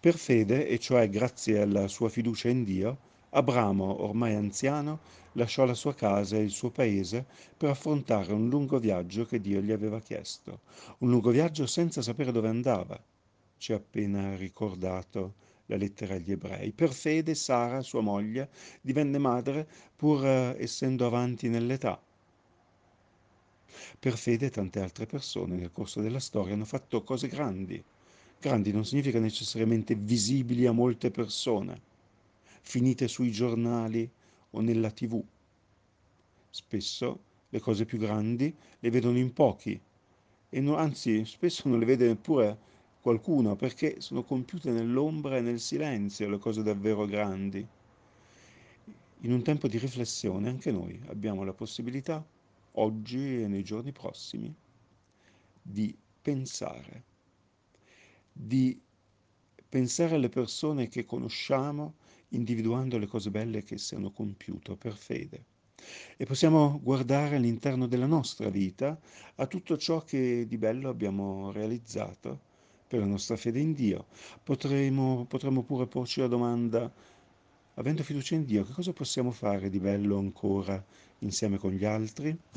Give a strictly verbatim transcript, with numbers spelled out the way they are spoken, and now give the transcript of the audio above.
Per fede, e cioè grazie alla sua fiducia in Dio, Abramo, ormai anziano, lasciò la sua casa e il suo paese per affrontare un lungo viaggio che Dio gli aveva chiesto. Un lungo viaggio senza sapere dove andava. Ci ha appena ricordato la lettera agli ebrei. Per fede Sara, sua moglie, divenne madre pur eh, essendo avanti nell'età. Per fede tante altre persone nel corso della storia hanno fatto cose grandi. Grandi non significa necessariamente visibili a molte persone, finite sui giornali o nella T V. Spesso le cose più grandi le vedono in pochi e no- anzi spesso non le vede neppure qualcuno perché sono compiute nell'ombra e nel silenzio le cose davvero grandi. In un tempo di riflessione anche noi abbiamo la possibilità, oggi e nei giorni prossimi, di pensare, di pensare alle persone che conosciamo, individuando le cose belle che esse hanno compiuto per fede. E possiamo guardare all'interno della nostra vita a tutto ciò che di bello abbiamo realizzato per la nostra fede in Dio. Potremo, potremmo pure porci la domanda, avendo fiducia in Dio, che cosa possiamo fare di bello ancora insieme con gli altri?